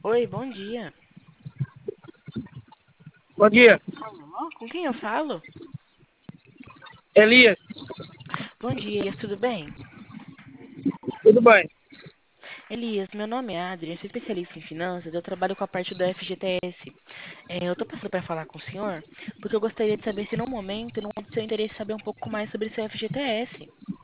Oi, bom dia. Bom dia, Alô, com quem eu falo? Elias. Bom dia, Elias, tudo bem? Tudo bem? Elias, meu nome é Adriana, eu sou especialista em finanças, eu trabalho com a parte do FGTS. Eu tô passando para falar com o senhor, porque eu gostaria de saber se no momento não é do seu interesse saber um pouco mais sobre seu FGTS.